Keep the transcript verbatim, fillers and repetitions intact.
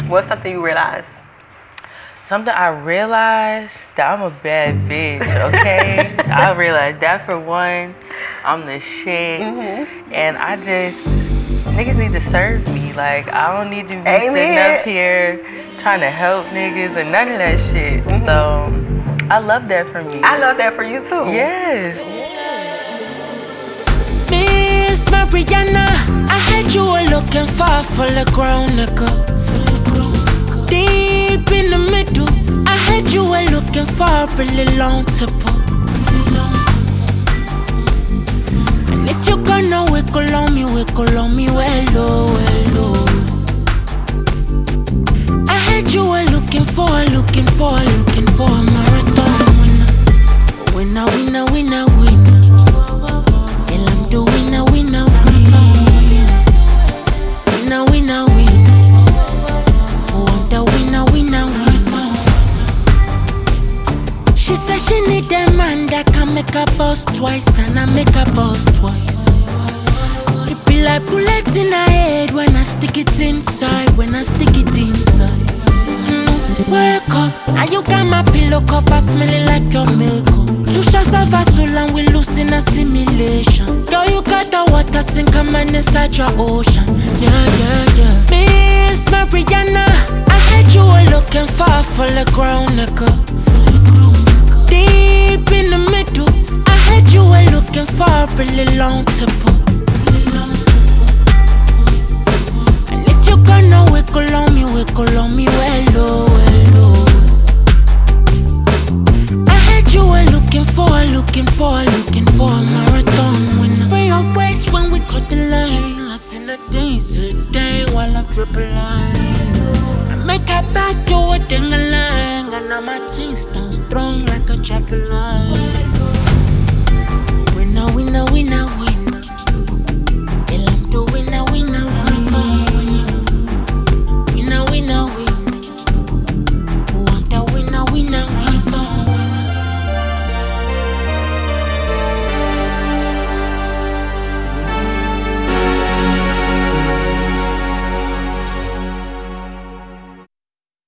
What's something you realized? Something I realized that I'm a bad bitch, okay? I realized that for one, I'm the shit. Mm-hmm. And I just, niggas need to serve me. Like, I don't need to be Amen. Sitting up here trying to help niggas and none of that shit. Mm-hmm. So, I love that for me. I love that for you too. Yes. Miss Mariana, I had you were looking far for the ground, nigga. Deep in the middle, I had you were looking for a really long to pull. And if you're gonna wiggle on me, wiggle on me well low, well low. I had you were looking for, looking for, looking for a marathon winner. Winner, winner, winner, winner. And I'm the winner, winner, winner. Winner, winner, winner. She said she need a man that can make her boss twice, and I make her boss twice. It be like bullets in her head when I stick it inside, when I stick it inside. Mm, wake up, now you got my pillow cover smelling like your makeup. Two shots of Vaseline and we lose in a simulation. Girl, you got the water sink a man inside your ocean. Yeah, yeah, yeah. Miss Mariana, I had you were looking far for the ground, nigga. Deep in the middle, I had you were looking for a really long to pull. And if you're gonna wiggle on me, wiggle on me well low, well low. I had you were looking for, looking for, looking for a marathon winner. Bring your waist when we cut the line. Lost in the days a day while I'm triple line.